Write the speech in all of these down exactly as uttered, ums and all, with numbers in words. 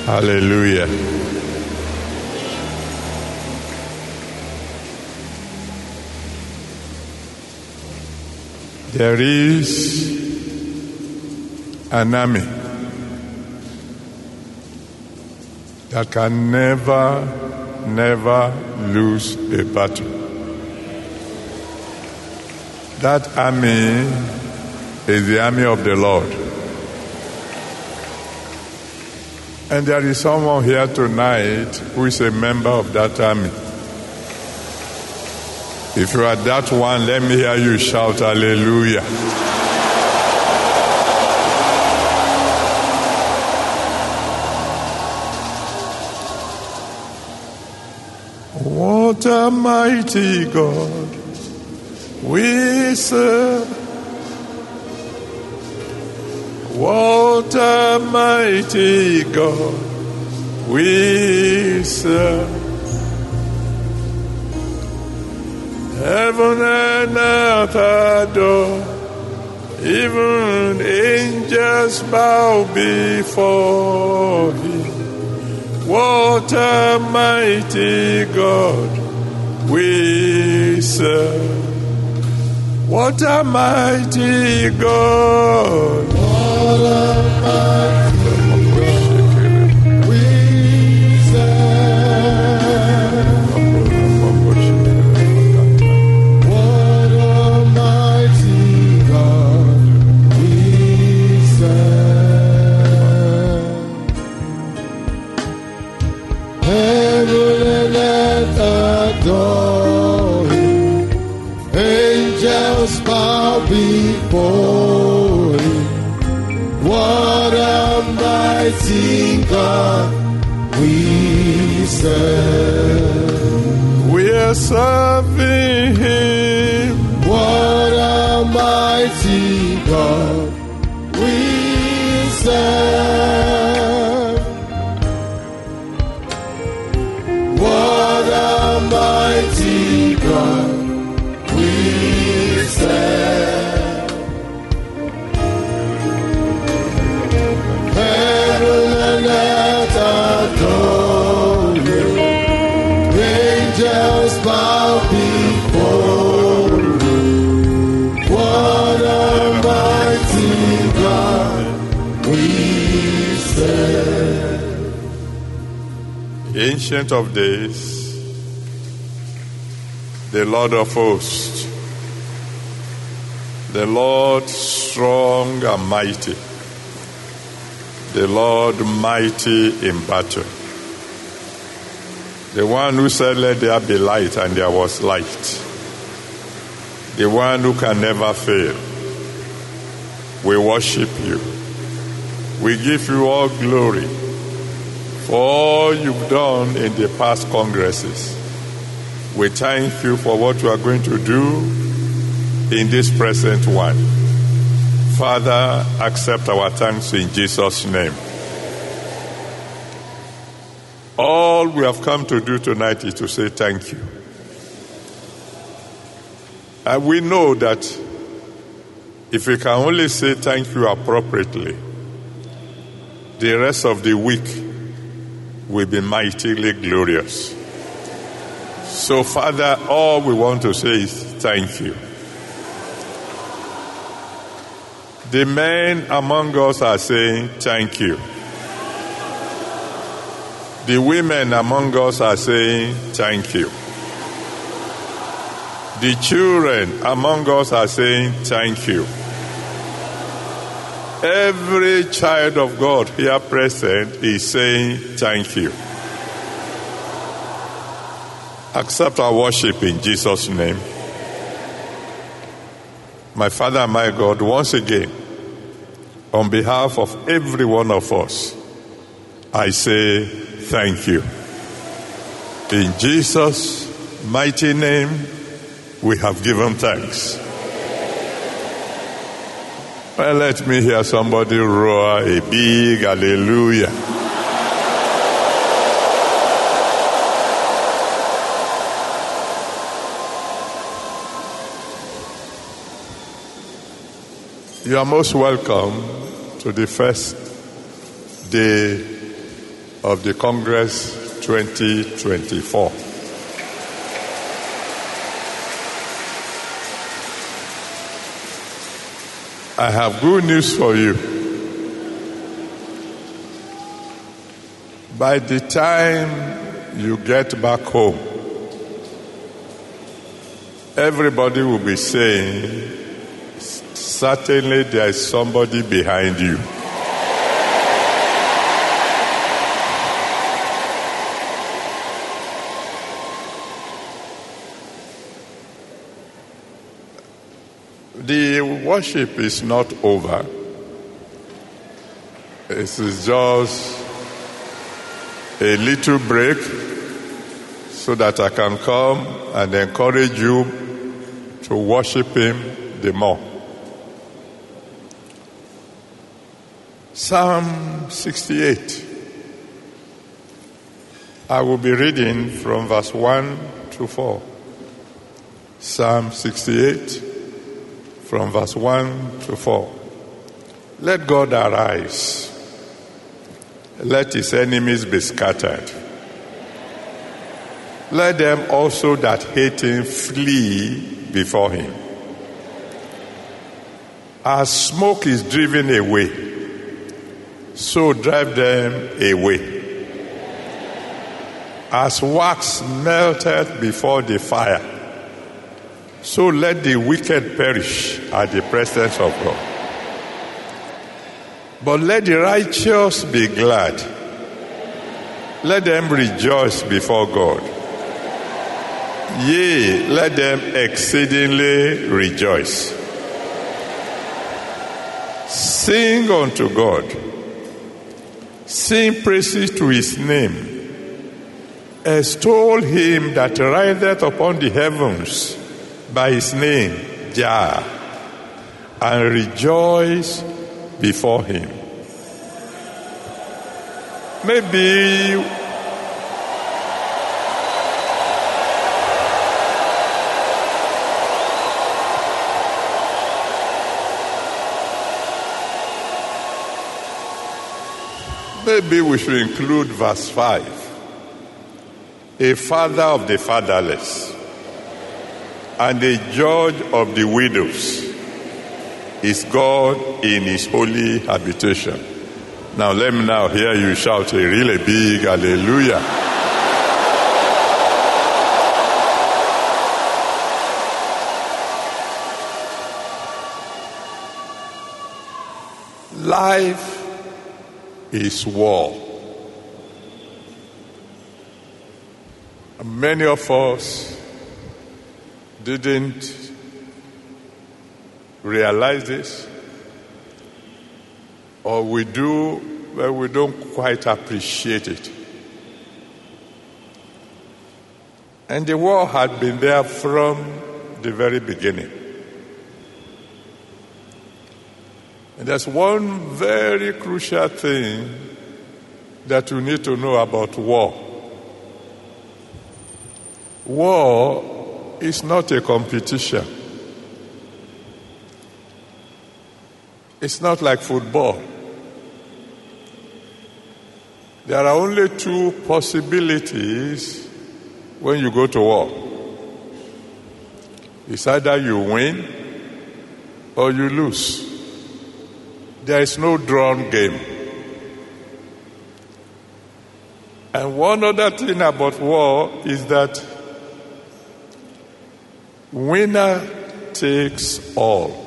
Hallelujah. There is an army that can never, never lose a battle. That army is the army of the Lord. And there is someone here tonight who is a member of that army. If you are that one, let me hear you shout hallelujah. What a mighty God we serve. What a mighty God we serve. Heaven and earth adore, even angels bow before Him. What a mighty God we serve. What a mighty God. What a mighty God we serve. What a mighty God we serve. Heaven and earth adore Him. Angels bow before Him. What a mighty God we serve. We are serving Him. What a mighty God we serve. What a mighty God we serve. Heaven and earth adore You. Angels bow before You. What a mighty God we serve. Ancient of days, the Lord of hosts, the Lord strong and mighty, the Lord mighty in battle, the one who said, let there be light, and there was light, the one who can never fail. We worship You. We give You all glory for all You've done in the past congresses. We thank You for what You are going to do in this present one. Father, accept our thanks in Jesus' name. All we have come to do tonight is to say thank You. And we know that if we can only say thank You appropriately, the rest of the week will be mightily glorious. So, Father, all we want to say is thank You. The men among us are saying thank You. The women among us are saying thank You. The children among us are saying thank You. Every child of God here present is saying thank You. Accept our worship in Jesus' name. My Father and my God, once again, on behalf of every one of us, I say thank You. In Jesus' mighty name, we have given thanks. Well, let me hear somebody roar a big hallelujah. You are most welcome to the first day of the Congress twenty twenty-four. I have good news for you. By the time you get back home, everybody will be saying, certainly there is somebody behind you. The worship is not over. It is just a little break so that I can come and encourage you to worship Him the more. Psalm sixty-eight. I will be reading from verse one to four. Psalm sixty-eight, from verse one to four. Let God arise. Let his enemies be scattered. Let them also that hate him flee before him. As smoke is driven away, so drive them away. As wax melted before the fire, so let the wicked perish at the presence of God. But let the righteous be glad. Let them rejoice before God. Yea, let them exceedingly rejoice. Sing unto God. Sing praises to his name. Extol him that rideth upon the heavens by his name, Jah, and rejoice before him. Maybe maybe we should include verse five. A father of the fatherless and a judge of the widows is God in his holy habitation. Now let me now hear you shout a really big hallelujah. Life is war. Many of us didn't realize this, or we do, but we don't quite appreciate it. And the war had been there from the very beginning. And there's one very crucial thing that you need to know about war. War is not a competition. It's not like football. There are only two possibilities when you go to war. It's either you win or you lose. There is no drawn game. And one other thing about war is that winner takes all,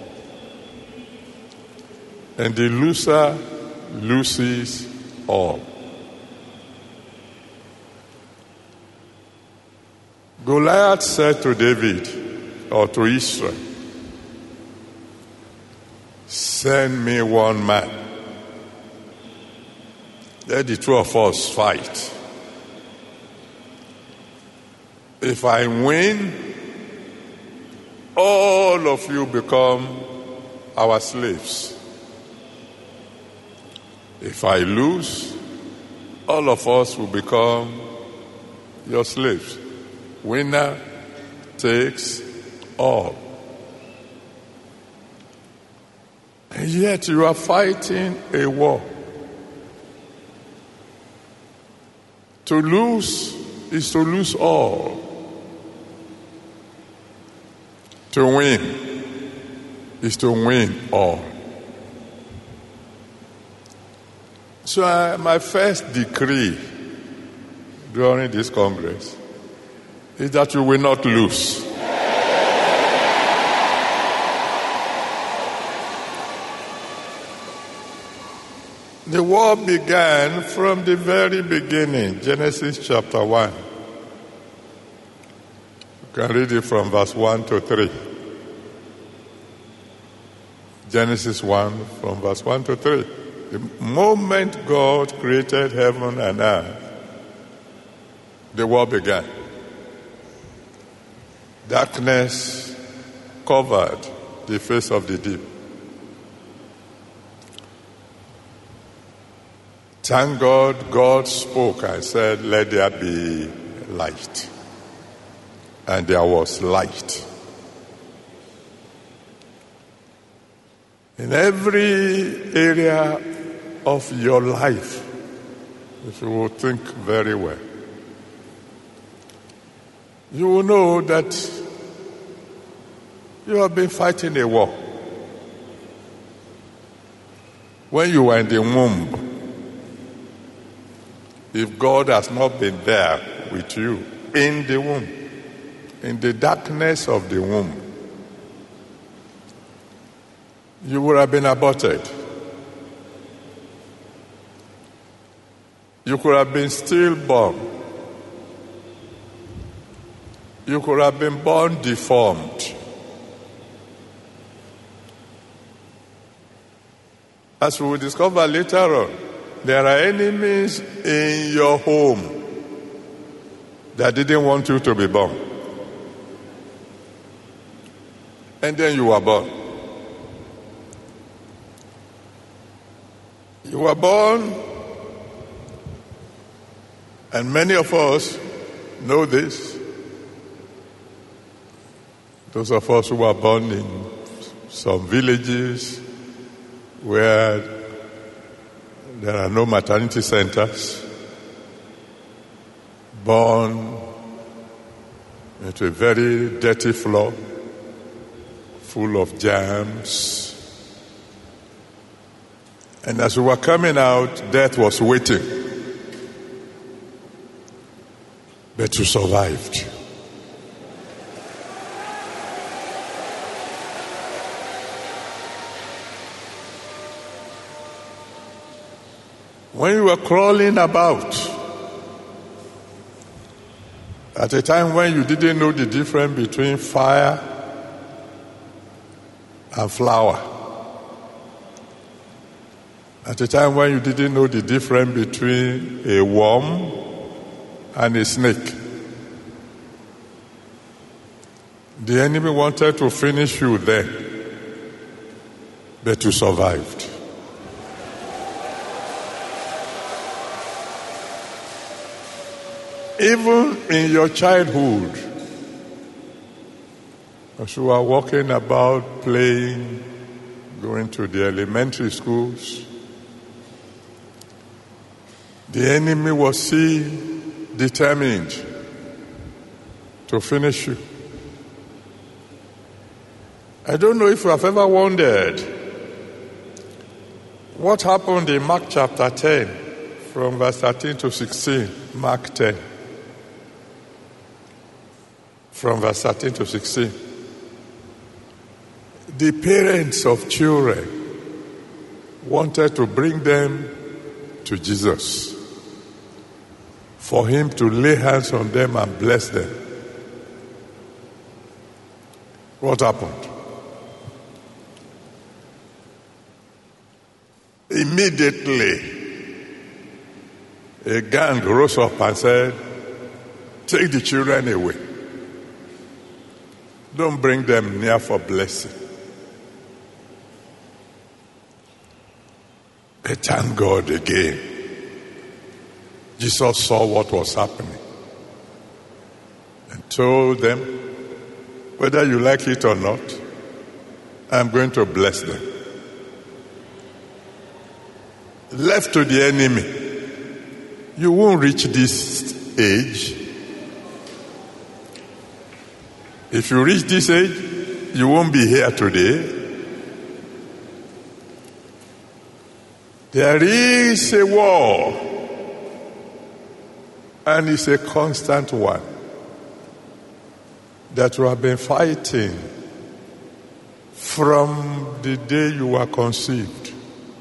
and the loser loses all. Goliath said to David, or to Israel, send me one man. Let the two of us fight. If I win, all of you become our slaves. If I lose, all of us will become your slaves. Winner takes all. And yet you are fighting a war. To lose is to lose all. To win is to win all. So uh, my first decree during this Congress is that you will not lose. The war began from the very beginning, Genesis chapter one. You can read it from verse one to three. Genesis one, from verse one to three. The moment God created heaven and earth, the war began. Darkness covered the face of the deep. Thank God, God spoke and said, let there be light. And there was light. In every area of your life, if you will think very well, you will know that you have been fighting a war. When you were in the womb, if God has not been there with you in the womb, in the darkness of the womb, you would have been aborted. You could have been stillborn. You could have been born deformed. As we will discover later on, there are enemies in your home that didn't want you to be born. And then you were born. You were born, and many of us know this. Those of us who were born in some villages where there are no maternity centers, born into a very dirty floor, full of germs. And as we were coming out, death was waiting. But you survived. When you were crawling about, at a time when you didn't know the difference between fire and flower, at a time when you didn't know the difference between a worm and a snake, the enemy wanted to finish you there, but you survived. Even in your childhood, as you are walking about, playing, going to the elementary schools, the enemy was still determined to finish you. I don't know if you have ever wondered what happened in Mark chapter ten, from verse thirteen to sixteen. Mark ten. From verse thirteen to sixteen. The parents of children wanted to bring them to Jesus for him to lay hands on them and bless them. What happened? Immediately, a gang rose up and said, take the children away. Don't bring them near for blessing. But thank God again, Jesus saw what was happening and told them, whether you like it or not, I'm going to bless them. Left to the enemy, you won't reach this age. If you reach this age, you won't be here today. There is a war, and it's a constant one that you have been fighting from the day you were conceived.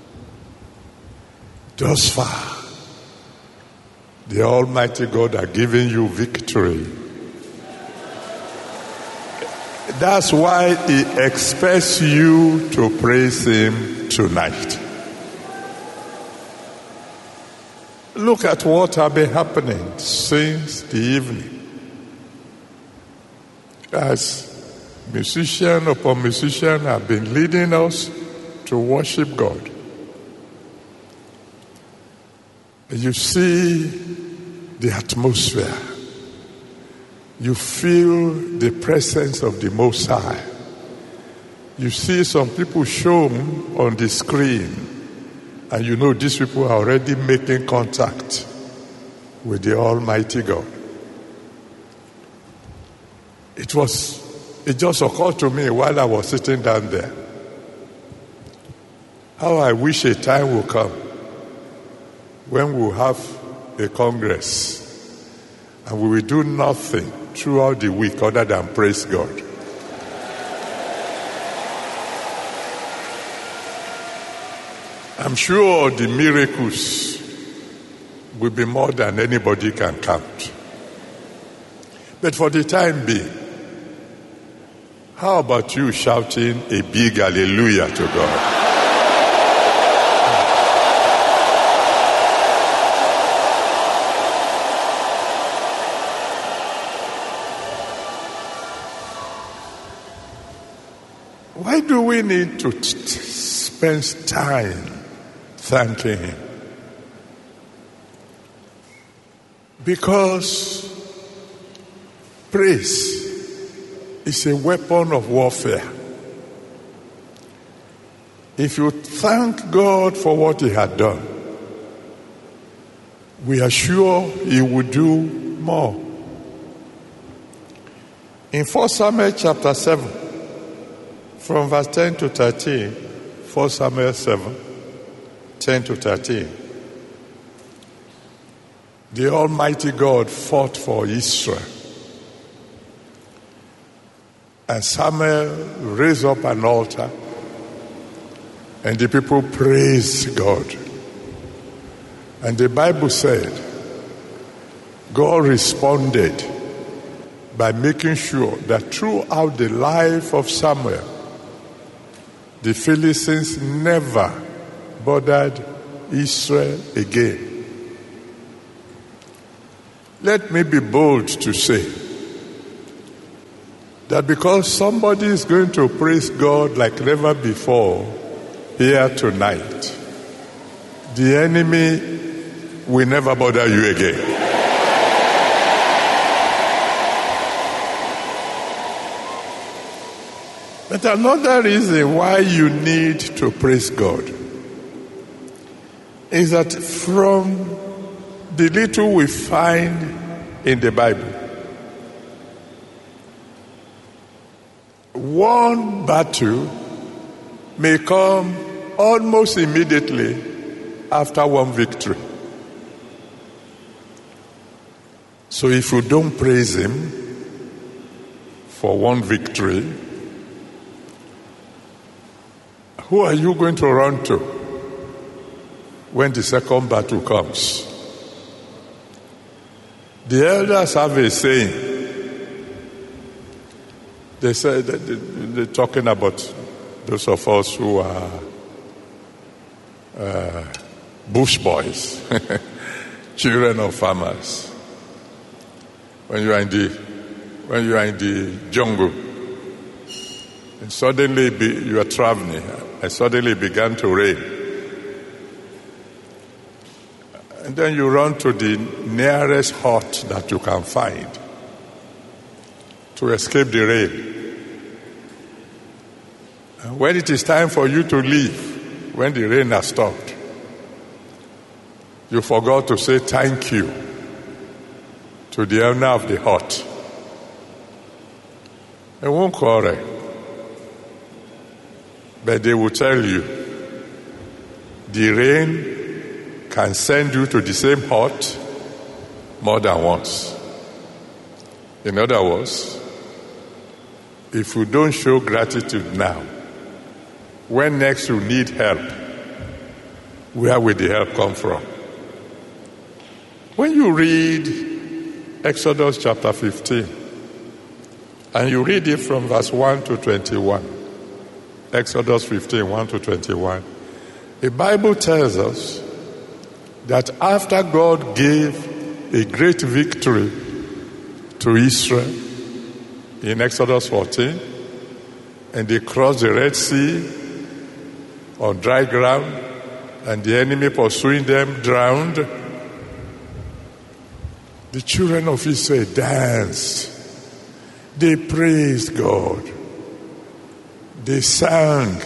Thus far, the Almighty God has given you victory. That's why He expects you to praise Him tonight. Look at what has been happening since the evening. As musician upon musician have been leading us to worship God. You see the atmosphere. You feel the presence of the Most High. You see some people shown on the screen, and you know these people are already making contact with the Almighty God. It was, it just occurred to me while I was sitting down there, how I wish a time will come when we'll have a congress and we will do nothing throughout the week other than praise God. I'm sure the miracles will be more than anybody can count. But for the time being, how about you shouting a big hallelujah to God? Why do we need to t- spend time thanking Him? Because praise is a weapon of warfare. If you thank God for what He had done, we are sure He will do more. In First Samuel chapter seven, from verse ten to thirteen, First Samuel seven, ten to thirteen, the Almighty God fought for Israel. And Samuel raised up an altar, and the people praised God. And the Bible said, God responded by making sure that throughout the life of Samuel, the Philistines never bothered Israel again. Let me be bold to say that because somebody is going to praise God like never before here tonight, the enemy will never bother you again. But another reason why you need to praise God is that from the little we find in the Bible, one battle may come almost immediately after one victory. So if you don't praise Him for one victory, who are you going to run to when the second battle comes? The elders have a saying. They say that they're talking about those of us who are uh, bush boys, children of farmers. When you are in the when you are in the jungle, and suddenly be, you are traveling, and suddenly it began to rain, and then you run to the nearest hut that you can find to escape the rain. And when it is time for you to leave, when the rain has stopped, You forgot to say thank you to the owner of the hut. They won't quarrel. But they will tell you, the rain can send you to the same hut more than once. In other words, if you don't show gratitude now, when next you need help, where will the help come from? When you read Exodus chapter fifteen, and you read it from verse one to twenty-one, Exodus fifteen, one to twenty-one, the Bible tells us that after God gave a great victory to Israel in Exodus fourteen, and they crossed the Red Sea on dry ground, and the enemy pursuing them drowned, the children of Israel danced. They praised God. They sang.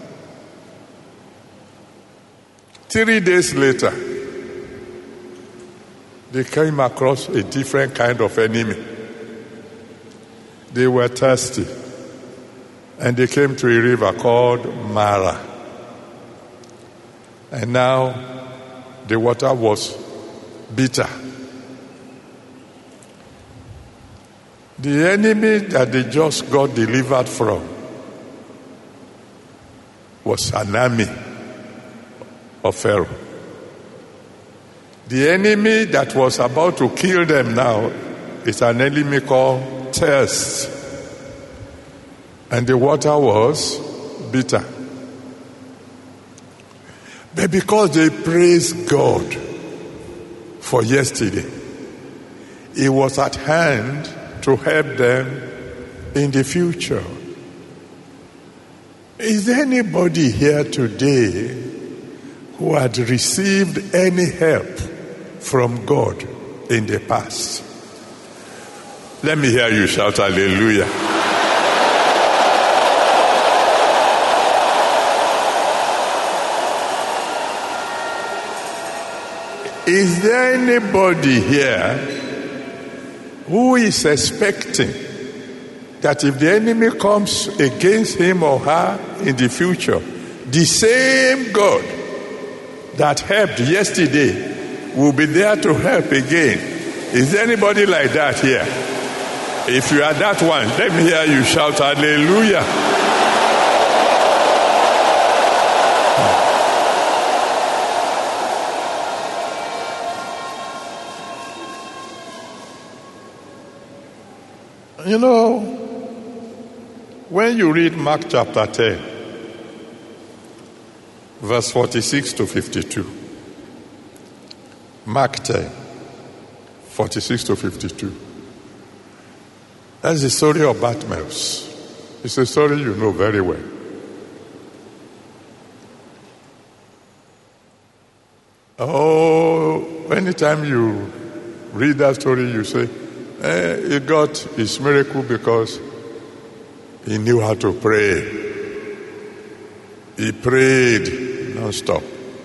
Three days later, they came across a different kind of enemy. They were thirsty, and they came to a river called Mara. And now the water was bitter. The enemy that they just got delivered from was an army of Pharaoh. The enemy that was about to kill them now is an enemy called thirst. And the water was bitter. But because they praised God for yesterday, He was at hand to help them in the future. Is there anybody here today who had received any help from God in the past? Let me hear you shout hallelujah. Is there anybody here who is expecting that if the enemy comes against him or her in the future, the same God that helped yesterday will be there to help again? Is there anybody like that here? If you are that one, let me hear you shout hallelujah. You know, when you read Mark chapter ten, verse forty-six to fifty-two, Mark ten, forty-six to fifty-two, that's the story of Bartimaeus. It's a story you know very well. Oh, anytime you read that story, you say, Eh, he got his miracle because he knew how to pray. He prayed non-stop.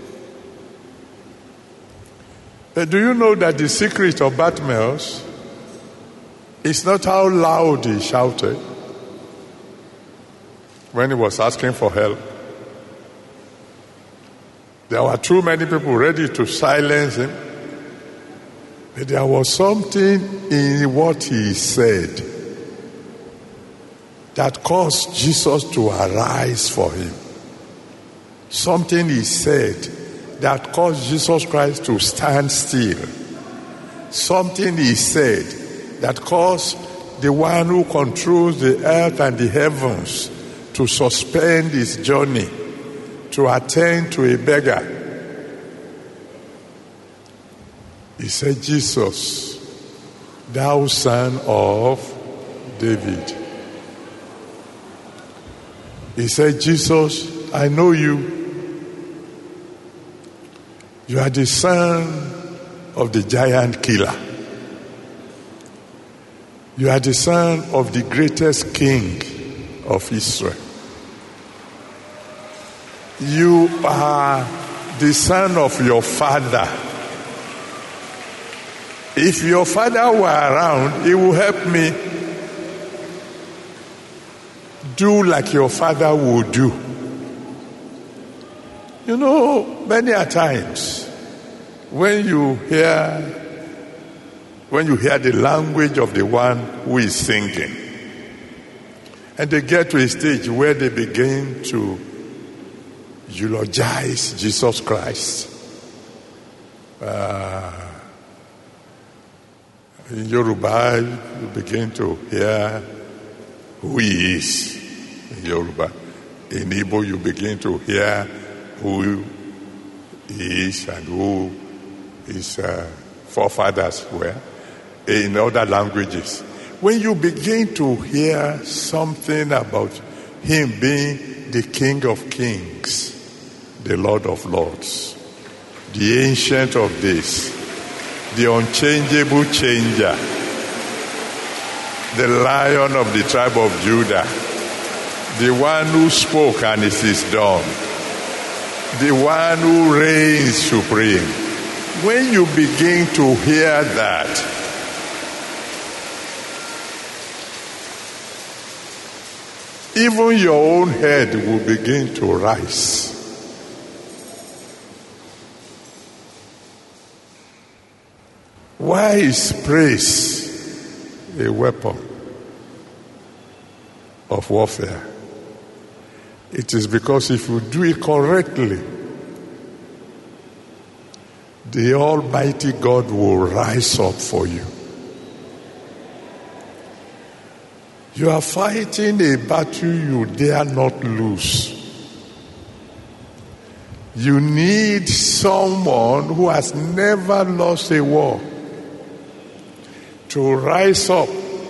But do you know that the secret of Bartimaeus is not how loud he shouted when he was asking for help? There were too many people ready to silence him. But there was something in what he said that caused Jesus to arise for him. Something he said that caused Jesus Christ to stand still. Something he said that caused the one who controls the earth and the heavens to suspend his journey to attend to a beggar. He said, Jesus, thou son of David. He said, Jesus, I know you. You are the son of the giant killer. You are the son of the greatest king of Israel. You are the son of your father, If your father were around, he would help me do like your father would do. You know, many a times when you hear when you hear the language of the one who is singing, and they get to a stage where they begin to eulogize Jesus Christ. Uh, in Yoruba, you begin to hear who he is. In Yoruba, in Igbo, you begin to hear who he is and who his uh, forefathers were. In other languages, when you begin to hear something about him being the King of Kings, the Lord of Lords, the Ancient of Days, the unchangeable changer, the Lion of the tribe of Judah, the one who spoke and it is done, the one who reigns supreme. When you begin to hear that, even your own head will begin to rise. Why is praise a weapon of warfare? It is because if you do it correctly, the Almighty God will rise up for you. You are fighting a battle you dare not lose. You need someone who has never lost a war to rise up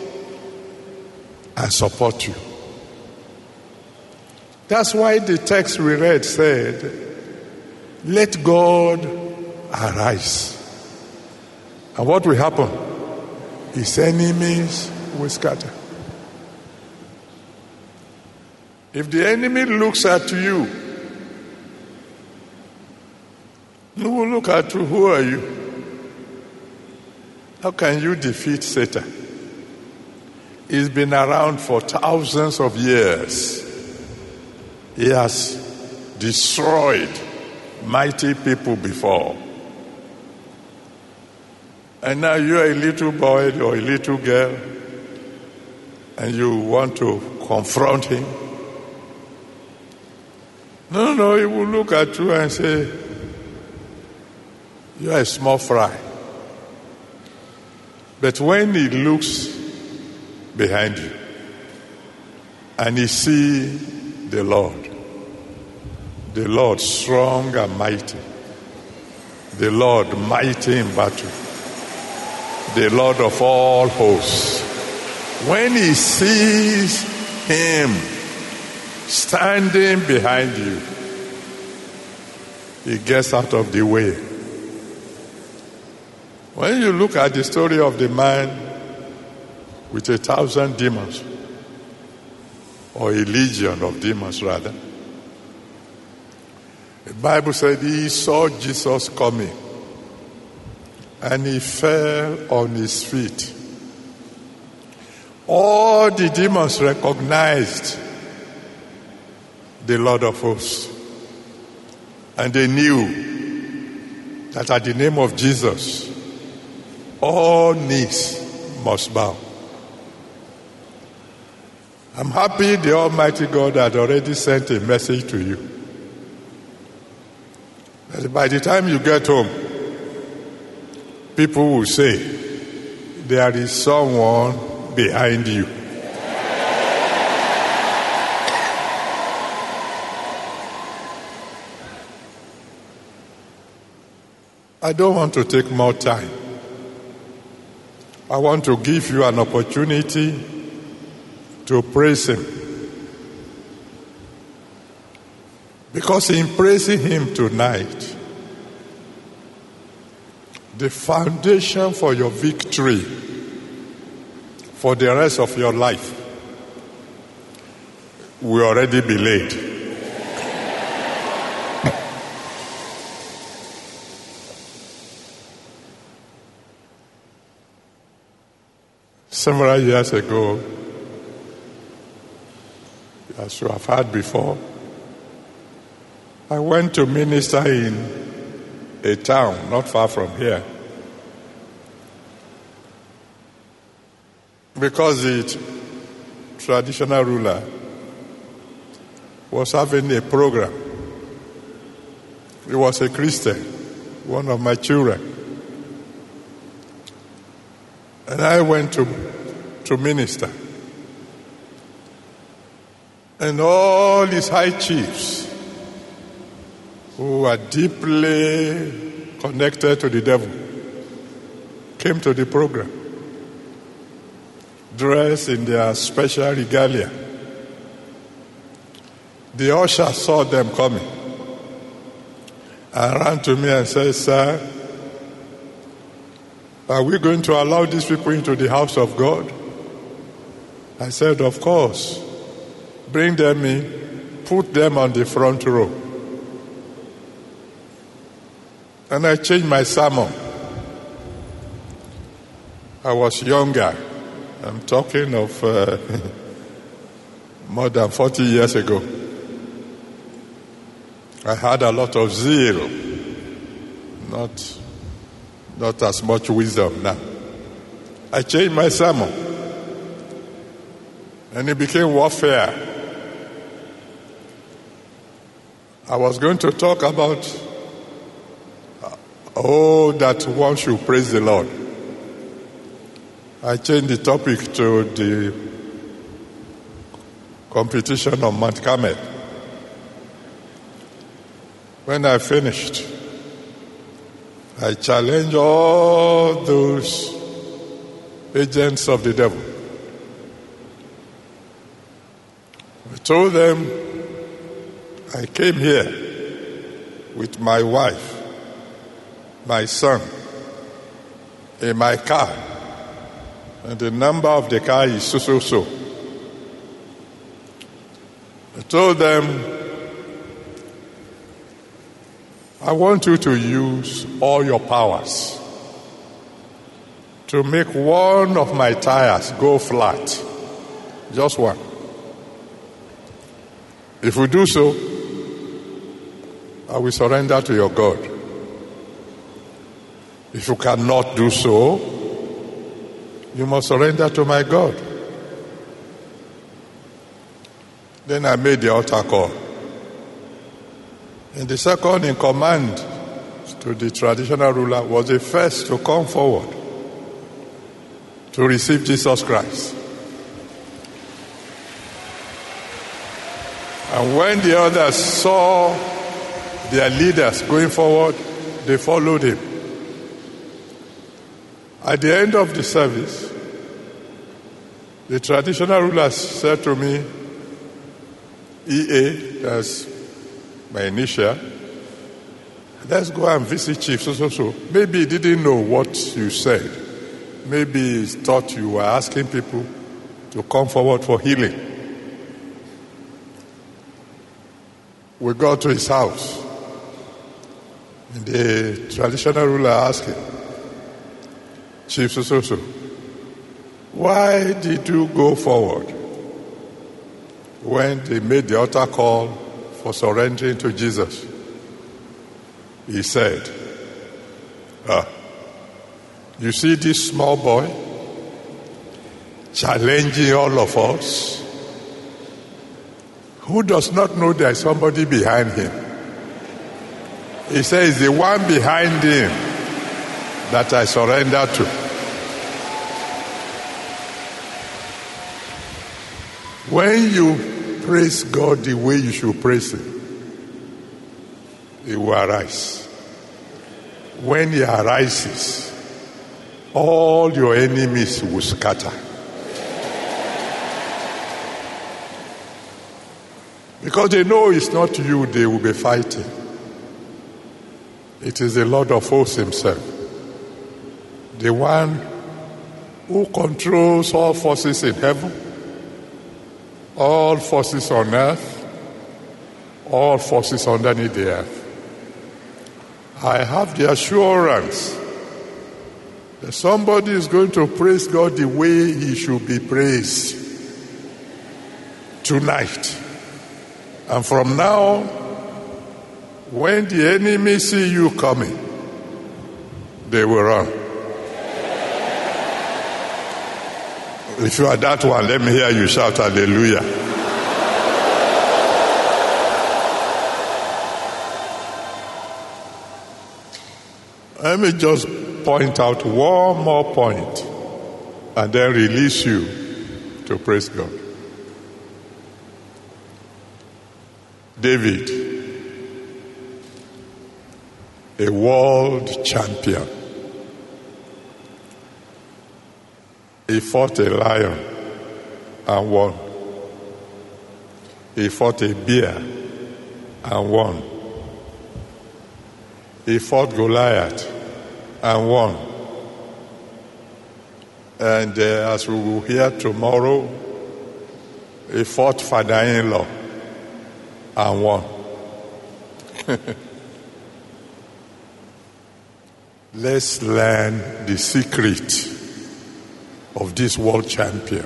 and support you. That's why the text we read said, let God arise. And what will happen? His enemies will scatter. If the enemy looks at you, he will look at you, who are you? How can you defeat Satan? He's been around for thousands of years. He has destroyed mighty people before. And now you're a little boy or a little girl, and you want to confront him. No, no, he will look at you and say, you are a small fry. But when he looks behind you and he sees the Lord, the Lord strong and mighty, the Lord mighty in battle, the Lord of all hosts, when he sees him standing behind you, he gets out of the way. When you look at the story of the man with a thousand demons, or a legion of demons rather, the Bible said he saw Jesus coming and he fell on his feet. All the demons recognized the Lord of hosts, and they knew that at the name of Jesus all knees must bow. I'm happy the Almighty God had already sent a message to you. That by the time you get home, people will say, there is someone behind you. I don't want to take more time. I want to give you an opportunity to praise him. Because in praising him tonight, the foundation for your victory for the rest of your life will already be laid. Several years ago, as you have heard before, I went to minister in a town not far from here because the traditional ruler was having a program. He was a Christian, one of my children. And I went to, to minister. And all these high chiefs who are deeply connected to the devil came to the program, dressed in their special regalia. The usher saw them coming and ran to me and said, "Sir, are we going to allow these people into the house of God?" I said, "Of course. Bring them in, put them on the front row." And I changed my sermon. I was younger. I'm talking of uh, more than forty years ago. I had a lot of zeal, not, not as much wisdom now. I changed my sermon, and it became warfare. I was going to talk about, oh, that one should praise the Lord. I changed the topic to the competition on Mount Carmel. When I finished, I challenged all those agents of the devil. I told them, I came here with my wife, my son, in my car, and the number of the car is so, so, so. I told them, I want you to use all your powers to make one of my tires go flat, just one. If we do so, I will surrender to your God. If you cannot do so, you must surrender to my God. Then I made the altar call. And the second in command to the traditional ruler was the first to come forward to receive Jesus Christ. And when the others saw their leaders going forward, they followed him. At the end of the service, the traditional ruler said to me, E A, that's my initial, let's go and visit Chief so so so. Maybe he didn't know what you said. Maybe he thought you were asking people to come forward for healing. We got to his house. And the traditional ruler asked him, Chief so so so, why did you go forward when they made the altar call for surrendering to Jesus? He said, ah, you see this small boy challenging all of us, who does not know there is somebody behind him? He says, the one behind him that I surrender to. When you praise God the way you should praise him, he will arise. When he arises, all your enemies will scatter. Because they know it's not you they will be fighting. It is the Lord of hosts himself. The one who controls all forces in heaven, all forces on earth, all forces underneath the earth. I have the assurance that somebody is going to praise God the way he should be praised tonight. And from now, when the enemy see you coming, they will run. If you are that one, let me hear you shout hallelujah. Let me just point out one more point and then release you to praise God. David, a world champion. He fought a lion and won. He fought a bear and won. He fought Goliath and won. And uh, as we will hear tomorrow, he fought father-in-law and won. Let's learn the secret of this world champion.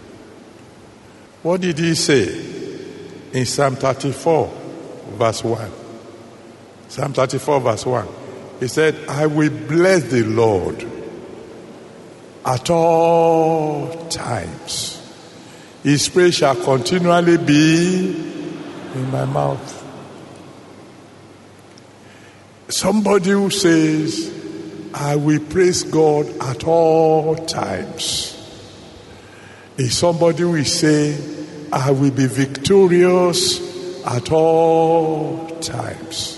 What did he say in Psalm thirty-four, verse one? Psalm thirty-four, verse one. He said, I will bless the Lord at all times. His praise shall continually be in my mouth. Somebody who says, I will praise God at all times, is somebody who is saying, I will be victorious at all times.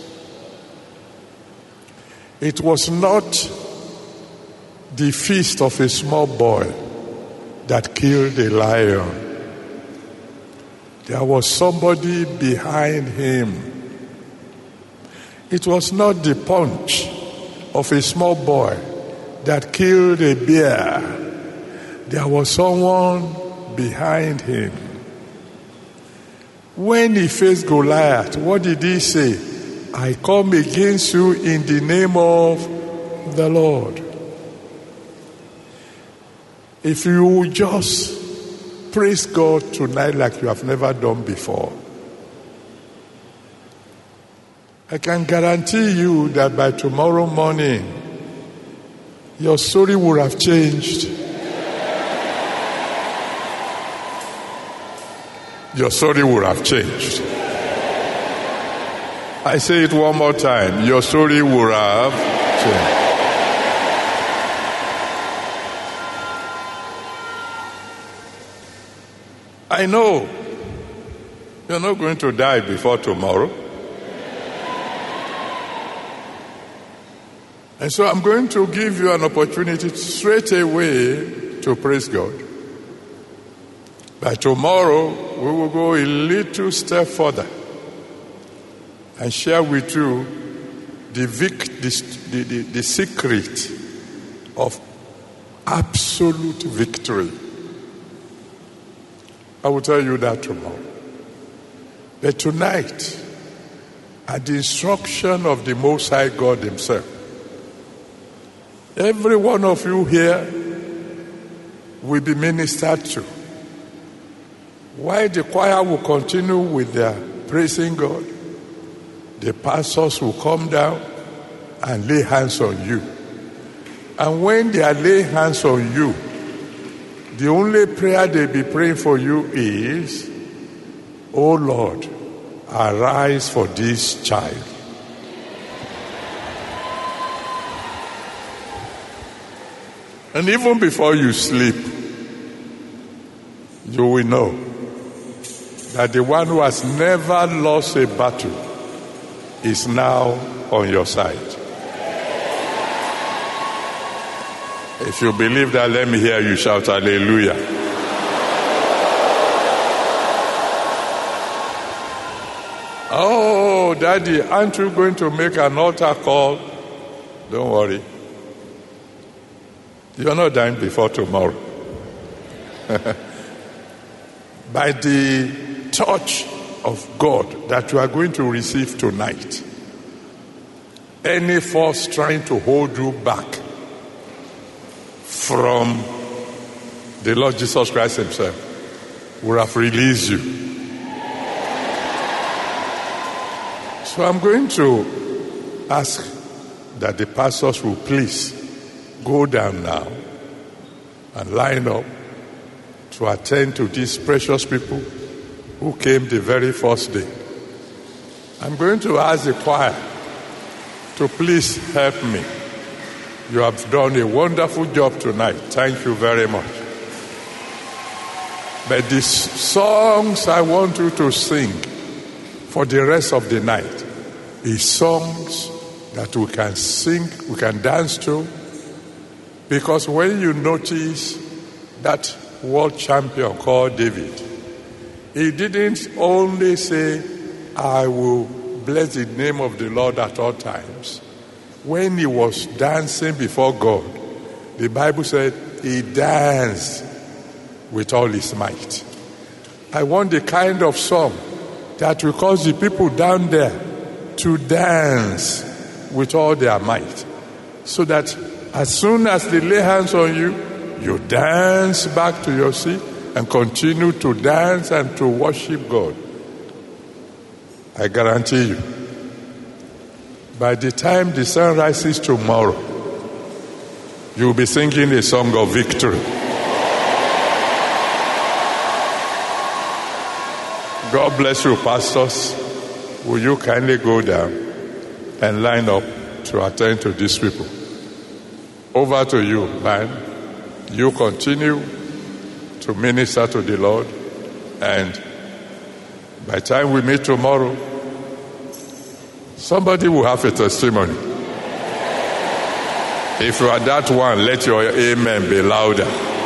It was not the fist of a small boy that killed a lion. There was somebody behind him. It was not the punch of a small boy that killed a bear. There was someone behind him. When he faced Goliath, what did he say? I come against you in the name of the Lord. If you will just praise God tonight like you have never done before, I can guarantee you that by tomorrow morning, your story will have changed. Your story will have changed. I say it one more time. Your story will have changed. I know you're not going to die before tomorrow. And so I'm going to give you an opportunity straight away to praise God. By tomorrow, we will go a little step further and share with you the, vic, the, the, the, the secret of absolute victory. I will tell you that tomorrow. But tonight, at the instruction of the Most High God himself, every one of you here will be ministered to. While the choir will continue with their praising God, the pastors will come down and lay hands on you. And when they are laying hands on you, the only prayer they'll be praying for you is, oh Lord, arise for this child. And even before you sleep, you will know that the one who has never lost a battle is now on your side. If you believe that, let me hear you shout hallelujah. Oh, Daddy, aren't you going to make an altar call? Don't worry. You're not dying before tomorrow. By the touch of God that you are going to receive tonight, any force trying to hold you back from the Lord Jesus Christ himself would have released you. So I'm going to ask that the pastors will please go down now and line up to attend to these precious people who came the very first day. I'm going to ask the choir to please help me. You have done a wonderful job tonight. Thank you very much. But these songs I want you to sing for the rest of the night is songs that we can sing, we can dance to. Because when you notice that world champion called David, he didn't only say, I will bless the name of the Lord at all times. When he was dancing before God, the Bible said he danced with all his might. I want the kind of song that will cause the people down there to dance with all their might, so that as soon as they lay hands on you, you dance back to your seat and continue to dance and to worship God. I guarantee you, by the time the sun rises tomorrow, you'll be singing a song of victory. God bless you, pastors. Will you kindly go down and line up to attend to these people? Over to you, man. You continue to minister to the Lord, and by the time we meet tomorrow, somebody will have a testimony. If you are that one, let your amen be louder.